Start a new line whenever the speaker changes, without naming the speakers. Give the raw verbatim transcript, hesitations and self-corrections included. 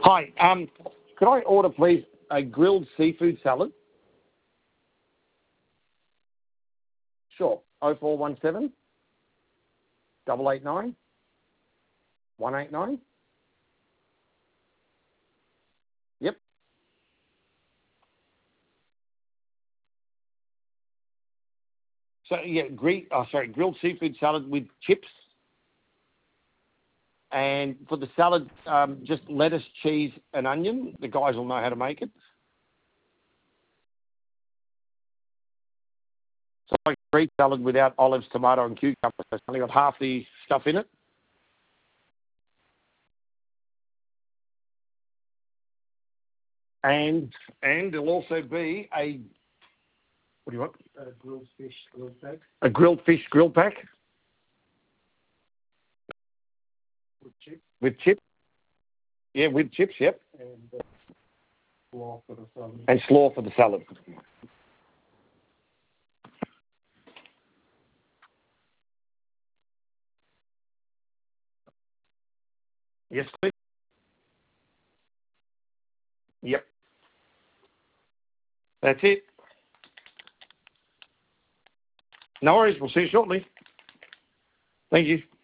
Hi. Um, could I order, please, a grilled seafood salad? Sure. Oh four one seven, double eight nine, one eight nine. Yep. So yeah, gre- oh, sorry, grilled seafood salad with chips. And for the salad, um, just lettuce, cheese, and onion. The guys will know how to make it. So like Greek salad without olives, tomato, and cucumber. So it's only got half the stuff in it. And and there'll also be a, what do you want?
A grilled fish grilled pack.
A grilled fish grill pack
With chips.
with chips. Yeah, with chips. Yep.
And uh, slaw for the salad.
And slaw for the salad. Yes, please. Yep. That's it. No worries. We'll see you shortly. Thank you.